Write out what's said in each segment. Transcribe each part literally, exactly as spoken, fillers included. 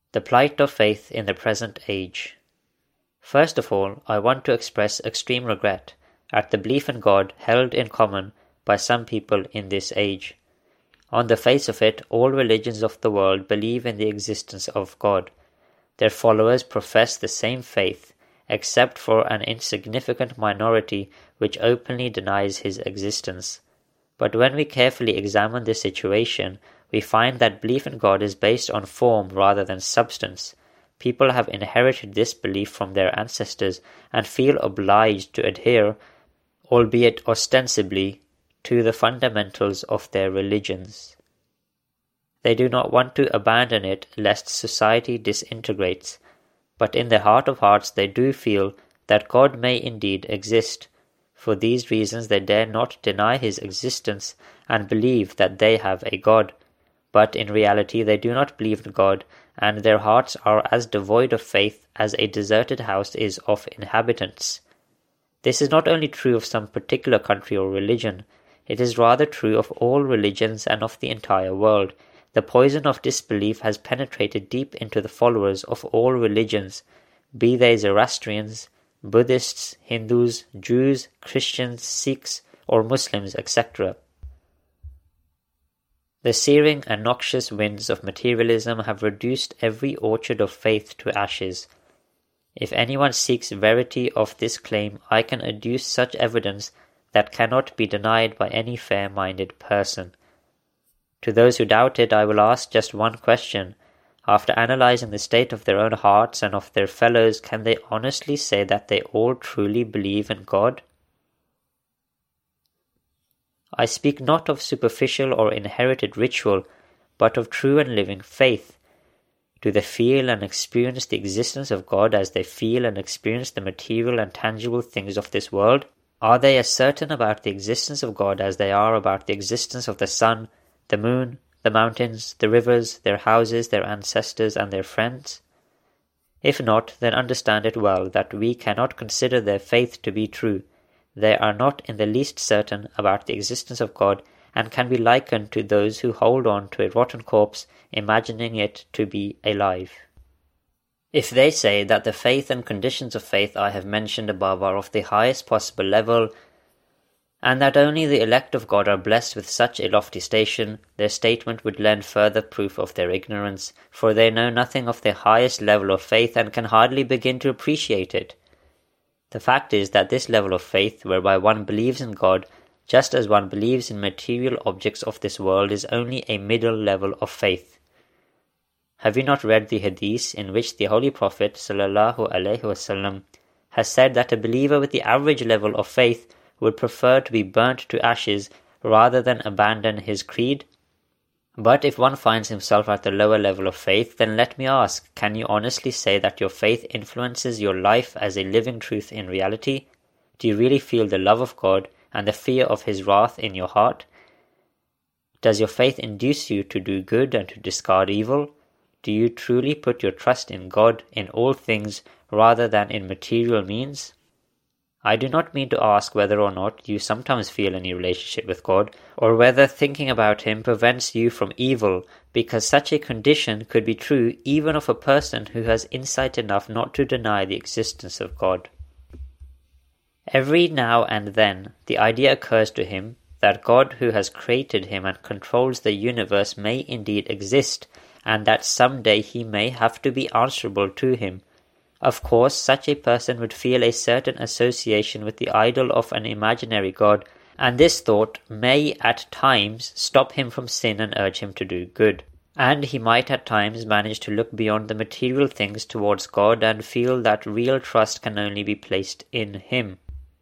The plight of faith in the present age. First of all, I want to express extreme regret at the belief in God held in common by some people in this age. On the face of it, all religions of the world believe in the existence of God. Their followers profess the same faith, except for an insignificant minority which openly denies his existence. But when we carefully examine this situation, we find that belief in God is based on form rather than substance. People have inherited this belief from their ancestors and feel obliged to adhere, albeit ostensibly, to the fundamentals of their religions. They do not want to abandon it lest society disintegrates, but in their heart of hearts they do feel that God may indeed exist. For these reasons they dare not deny his existence and believe that they have a God. But in reality they do not believe in God, and their hearts are as devoid of faith as a deserted house is of inhabitants. This is not only true of some particular country or religion, it is rather true of all religions and of the entire world. The poison of disbelief has penetrated deep into the followers of all religions, be they Zoroastrians, Buddhists, Hindus, Jews, Christians, Sikhs, or Muslims, et cetera. The searing and noxious winds of materialism have reduced every orchard of faith to ashes. If anyone seeks verity of this claim, I can adduce such evidence that cannot be denied by any fair-minded person. To those who doubt it, I will ask just one question. After analyzing the state of their own hearts and of their fellows, can they honestly say that they all truly believe in God? I speak not of superficial or inherited ritual, but of true and living faith. Do they feel and experience the existence of God as they feel and experience the material and tangible things of this world? Are they as certain about the existence of God as they are about the existence of the sun, the moon, the mountains, the rivers, their houses, their ancestors, and their friends? If not, then understand it well that we cannot consider their faith to be true. They are not in the least certain about the existence of God, and can be likened to those who hold on to a rotten corpse, imagining it to be alive. If they say that the faith and conditions of faith I have mentioned above are of the highest possible level, and that only the elect of God are blessed with such a lofty station, their statement would lend further proof of their ignorance, for they know nothing of the highest level of faith and can hardly begin to appreciate it. The fact is that this level of faith, whereby one believes in God, just as one believes in material objects of this world, is only a middle level of faith. Have you not read the Hadith in which the Holy Prophet sallallahu alaihi wasallam has said that a believer with the average level of faith would prefer to be burnt to ashes rather than abandon his creed? But if one finds himself at the lower level of faith, then let me ask, can you honestly say that your faith influences your life as a living truth in reality? Do you really feel the love of God and the fear of his wrath in your heart? Does your faith induce you to do good and to discard evil? Do you truly put your trust in God in all things rather than in material means? I do not mean to ask whether or not you sometimes feel any relationship with God, or whether thinking about him prevents you from evil, because such a condition could be true even of a person who has insight enough not to deny the existence of God. Every now and then the idea occurs to him that God, who has created him and controls the universe, may indeed exist, and that some day he may have to be answerable to him. Of course, such a person would feel a certain association with the idol of an imaginary God, and this thought may at times stop him from sin and urge him to do good. And he might at times manage to look beyond the material things towards God and feel that real trust can only be placed in him.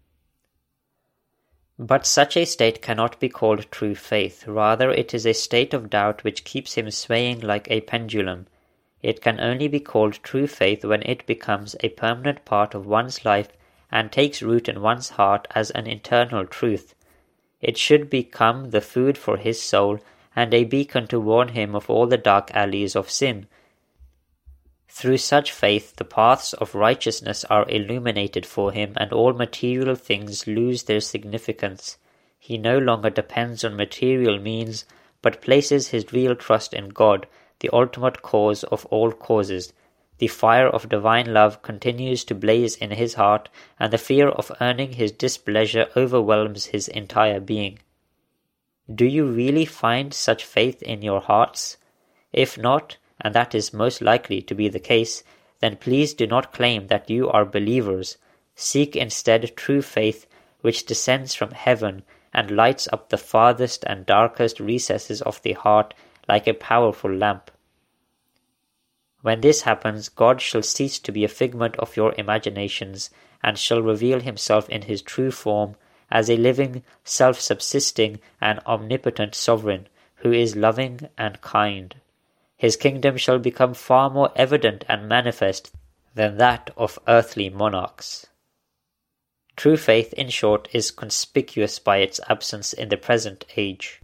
But such a state cannot be called true faith. Rather, it is a state of doubt which keeps him swaying like a pendulum. It can only be called true faith when it becomes a permanent part of one's life and takes root in one's heart as an internal truth. It should become the food for his soul and a beacon to warn him of all the dark alleys of sin. Through such faith, the paths of righteousness are illuminated for him, and all material things lose their significance. He no longer depends on material means, but places his real trust in God, the ultimate cause of all causes. The fire of divine love continues to blaze in his heart, and the fear of earning his displeasure overwhelms his entire being. Do you really find such faith in your hearts? If not, and that is most likely to be the case, then please do not claim that you are believers. Seek instead true faith, which descends from heaven and lights up the farthest and darkest recesses of the heart like a powerful lamp. When this happens, God shall cease to be a figment of your imaginations, and shall reveal himself in his true form as a living, self-subsisting, and omnipotent sovereign, who is loving and kind. His kingdom shall become far more evident and manifest than that of earthly monarchs. True faith, in short, is conspicuous by its absence in the present age.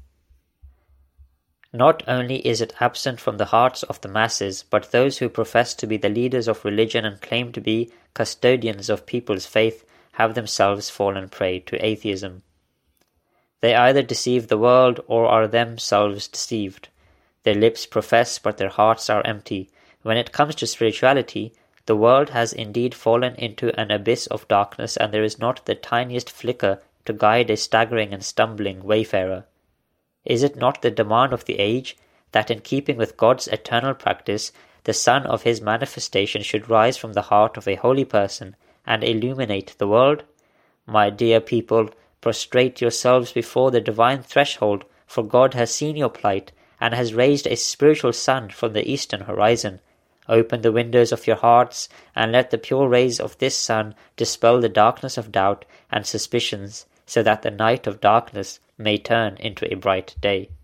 Not only is it absent from the hearts of the masses, but those who profess to be the leaders of religion and claim to be custodians of people's faith have themselves fallen prey to atheism. They either deceive the world or are themselves deceived. Their lips profess, but their hearts are empty. When it comes to spirituality, the world has indeed fallen into an abyss of darkness, and there is not the tiniest flicker to guide a staggering and stumbling wayfarer. Is it not the demand of the age that, in keeping with God's eternal practice, the sun of his manifestation should rise from the heart of a holy person and illuminate the world? My dear people, prostrate yourselves before the divine threshold, for God has seen your plight and has raised a spiritual sun from the eastern horizon. Open the windows of your hearts, and let the pure rays of this sun dispel the darkness of doubt and suspicions, so that the night of darkness may turn into a bright day.